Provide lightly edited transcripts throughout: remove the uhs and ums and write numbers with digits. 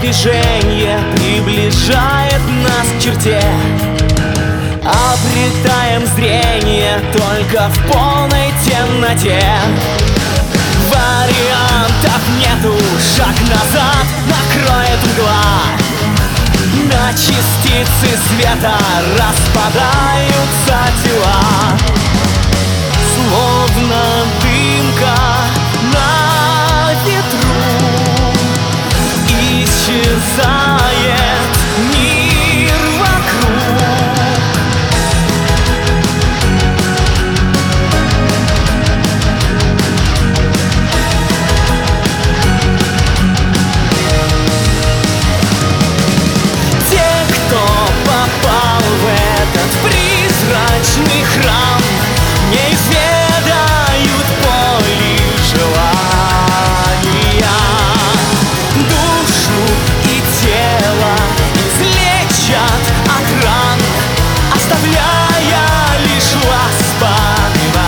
движение приближает нас к черте. Обретаем зрение только в полной темноте. Вариантов нету, шаг назад накроет мгла. На частицы света распадаются тела, словно дымка на ветру. Исчезает мир вокруг. Те, кто попал в этот призрачный храм, не изведают боли желания. Душу и тело излечат от ран, оставляя лишь воспоминания.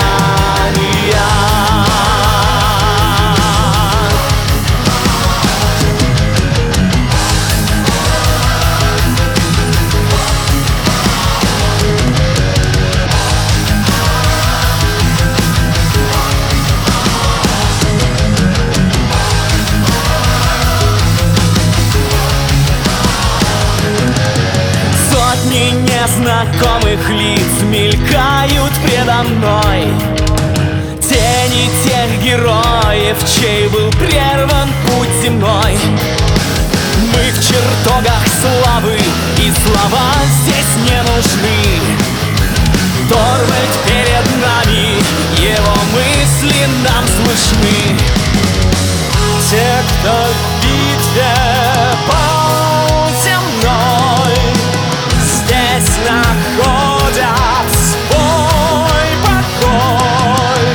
Сотни незнакомых лиц мелькают предо мной. Тени тех героев, чей был прерван путь земной. Мы в чертогах славы, и слова здесь не нужны. Торвальд перед нами, его мысли нам слышны. Те, кто в битве пал земной, здесь находят свой покой.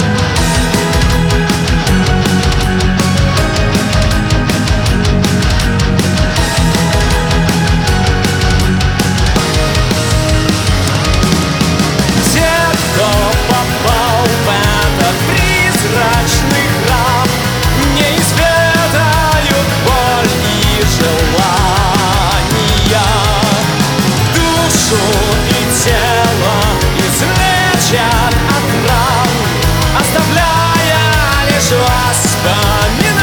Те, кто попал в этот призрачный храм, не изведают боль и желания. Душу и тело излечат от ран, оставляя лишь воспоминания.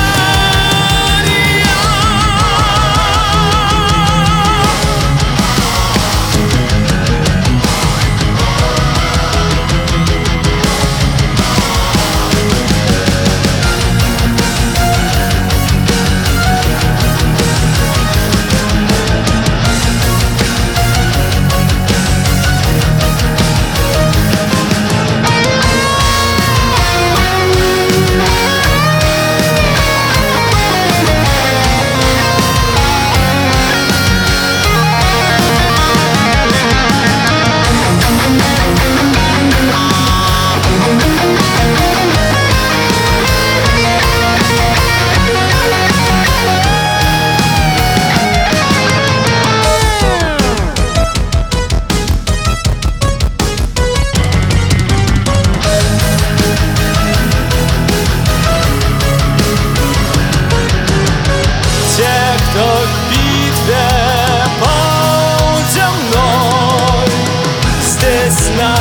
Те, кто в битве пал земной, здесь на